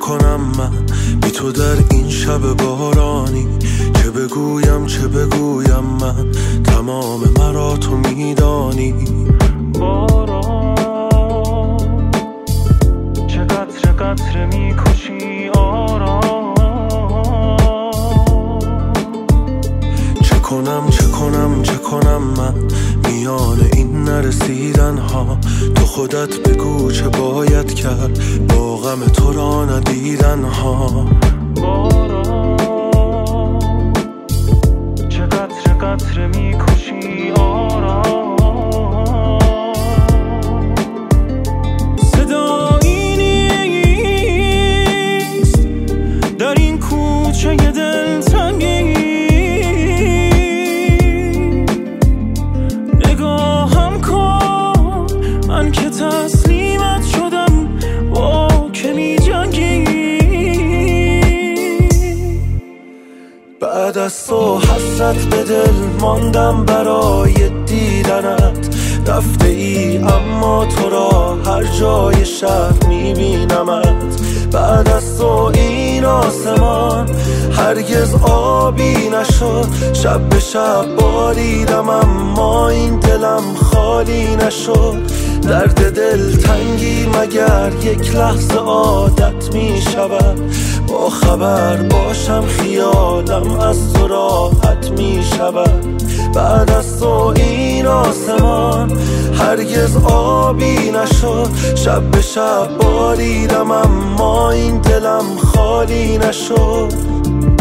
کنم من بی تو در این شب بارانی؟ چه بگویم چه بگویم من، تمام مرا تو میدانی. باران چه قطره قطره میکشی آرام. چه کنم من میان این نرسیدن ها؟ تو خودت بگو چه باید کرد با غم تو را ندیدن ها. باران چه قطره قطره میکشی آرام. صدایی نیست در این کوچه دلتنگی، نگاهم کن من که تسلیمت شدم، با که می جنگی. بعد از تو حسرت به دل ماندم برای دیدنت، رفته ای اما تو را هر جای شهر میبینمت. بعد از تو این آسمان هرگز آبی نشد، شب به شب باریدم اما این دلم خالی نشد. درد دل تنگی مگر یک لحظه عادت می شود؟ با خبر باشم خیالم از تو راحت می شود. بعد از تو این آسمان هرگز آبی نشد، شب به شب باریدم اما این دلم خالی نشد.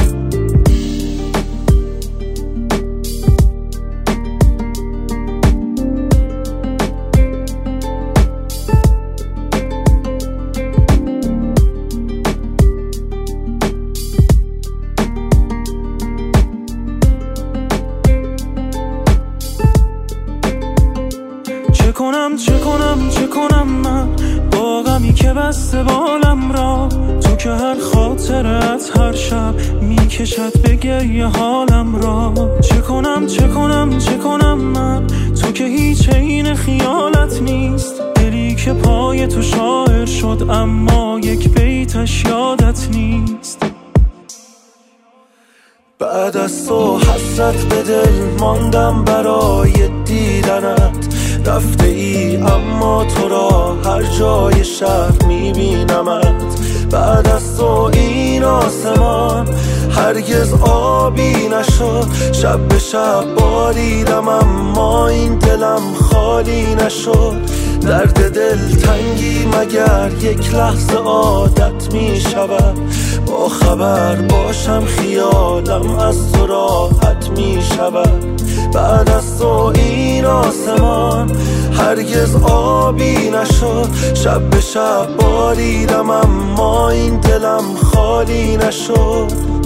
چه کنم من با غمی که بسته بالم را؟ تو که هر خاطرت هر شب میکشد به گریه حالم را. چه کنم من تو که هیچ عین خیالت نیست، دلی که پای تو شاعر شد اما یک بیتش یادت نیست. بعد از تو حسرت به دل ماندم برای دیدنت، رفته ای اما تو را هر جای شهر میبینمت. بعد از تو این آسمان هرگز آبی نشد، شب به شب باریدم اما این دلم خالی نشد. درد دل تنگی مگر یک لحظه عادت می شود؟ با خبر باشم خیالم از تو راحت می شود. بعد از تو این آسمان هرگز آبی نشد، شب به شب باریدم اما این دلم خالی نشد.